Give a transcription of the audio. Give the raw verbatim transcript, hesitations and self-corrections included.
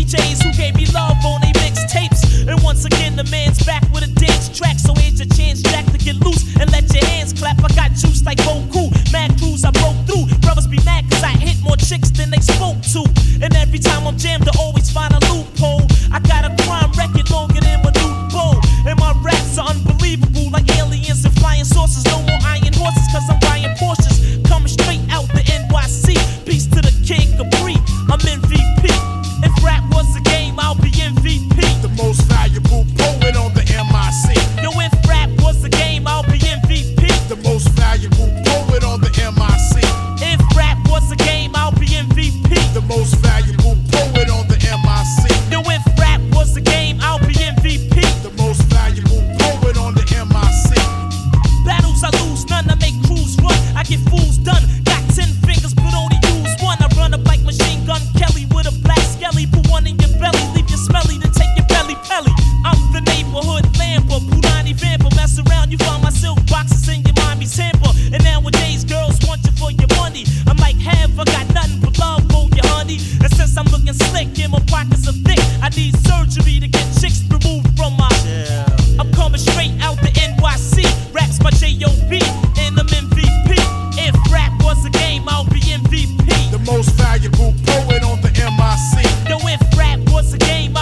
Js who gave me love on they mixtapes. And once again, the man's back with a dance track. So here's your chance, Jack, to get loose and let your hands clap. I got juice like Goku, mad crews I broke through. Brothers be mad cause I hit more chicks than they spoke to. And every time I'm jammed, I always find a loophole. I got a crime record longer than my new bowl. And my raps are unbelievable like aliens and flying saucers. No more iron horses cause I'm buying Porsches. Coming straight out the N Y C. Peace to the Kid Capri, I'm M V P. If rap was a game, I'll be M V P. The most valuable poet on the M I C. Yo, if rap was a game, I'll be M V P. The most valuable poet on the M I C. If rap was a game, I'll be M V P. The most valuable poet on the M I C. Yo, if rap was a game, I'll be M V P. The most valuable poet on the M I C. Battles I lose, none I make crews run. I get fools done. Got ten fingers, but only use one. I run up like Machine Gun Kelly with a black skelly. Put one in your belly, leave you smelly, then take your belly pelly. I'm the neighborhood lamper, Punani vamper. Mess around, you find my silk boxes in your mommy's hamper. And nowadays, girls want you for your money. I'm like, have I got nothing but love for you, honey? And since I'm looking slick and my pockets are thick, I need surgery to get chicks removed from my. Yeah. I'm coming straight out the N Y C. Raps my J O B and I'm M V P. If rap was a game, I'll be M V P. The most valuable poet on the M I C. Yo, if rap was a game,